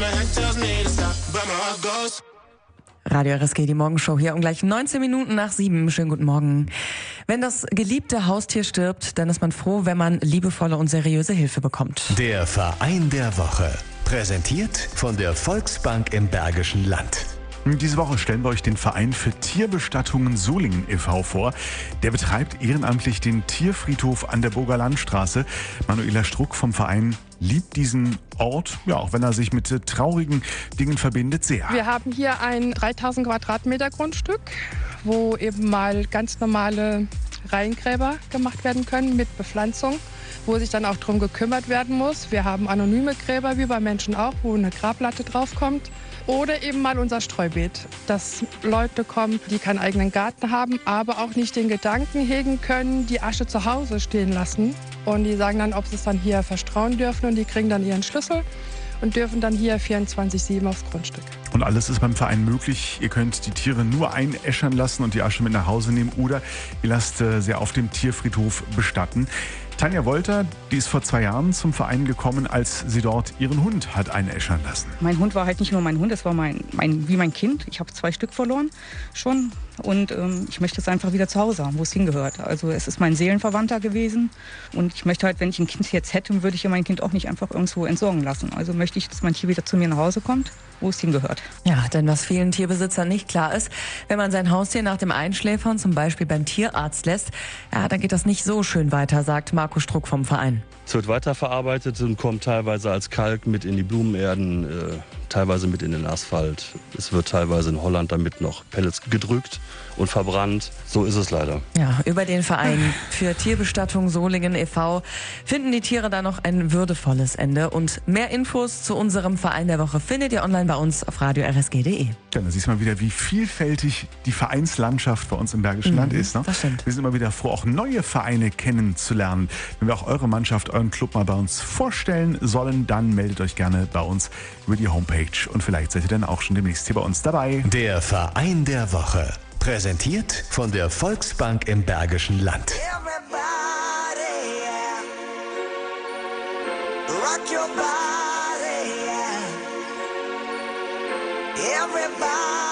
Radio RSG, die Morgenshow hier um gleich 19 Minuten nach 7. Schönen guten Morgen. Wenn das geliebte Haustier stirbt, dann ist man froh, wenn man liebevolle und seriöse Hilfe bekommt. Der Verein der Woche. Präsentiert von der Volksbank im Bergischen Land. Diese Woche stellen wir euch den Verein für Tierbestattungen Solingen e.V. vor. Der betreibt ehrenamtlich den Tierfriedhof an der Burger Landstraße. Manuela Struck vom Verein liebt diesen Ort, ja, auch wenn er sich mit traurigen Dingen verbindet, sehr. Wir haben hier ein 3000 Quadratmeter Grundstück, wo eben mal ganz normale Reihengräber gemacht werden können mit Bepflanzung, wo sich dann auch darum gekümmert werden muss. Wir haben anonyme Gräber, wie bei Menschen auch, wo eine Grabplatte draufkommt. Oder eben mal unser Streubeet, dass Leute kommen, die keinen eigenen Garten haben, aber auch nicht den Gedanken hegen können, die Asche zu Hause stehen lassen. Und die sagen dann, ob sie es dann hier verstreuen dürfen, und die kriegen dann ihren Schlüssel und dürfen dann hier 24/7 aufs Grundstück. Und alles ist beim Verein möglich. Ihr könnt die Tiere nur einäschern lassen und die Asche mit nach Hause nehmen, oder ihr lasst sie auf dem Tierfriedhof bestatten. Tanja Wolter, die ist vor 2 Jahren zum Verein gekommen, als sie dort ihren Hund hat einäschern lassen. Mein Hund war halt nicht nur mein Hund, es war wie mein Kind. Ich habe 2 Stück verloren schon, und ich möchte es einfach wieder zu Hause haben, wo es hingehört. Also es ist mein Seelenverwandter gewesen, und ich möchte halt, wenn ich ein Kind jetzt hätte, würde ich ja mein Kind auch nicht einfach irgendwo entsorgen lassen. Also möchte ich, dass mein Tier wieder zu mir nach Hause kommt, wo es hingehört. Ja, denn was vielen Tierbesitzern nicht klar ist, wenn man sein Haustier nach dem Einschläfern zum Beispiel beim Tierarzt lässt, ja, dann geht das nicht so schön weiter, sagt Marco Struck vom Verein. Es wird weiterverarbeitet und kommt teilweise als Kalk mit in die Blumenerden, teilweise mit in den Asphalt. Es wird teilweise in Holland damit noch Pellets gedrückt und verbrannt. So ist es leider. Ja, über den Verein für Tierbestattung Solingen e.V. finden die Tiere da noch ein würdevolles Ende. Und mehr Infos zu unserem Verein der Woche findet ihr online bei uns auf radio-rsg.de. Ja, da siehst du mal wieder, wie vielfältig die Vereinslandschaft bei uns im Bergischen Land ist. Ne? Das stimmt. Wir sind immer wieder froh, auch neue Vereine kennenzulernen. Wenn wir auch eure Mannschaft, euren Club mal bei uns vorstellen sollen, dann meldet euch gerne bei uns über die Homepage. Und vielleicht seid ihr dann auch schon demnächst hier bei uns dabei. Der Verein der Woche. Präsentiert von der Volksbank im Bergischen Land. Everybody, yeah. Rock your body, yeah. Everybody.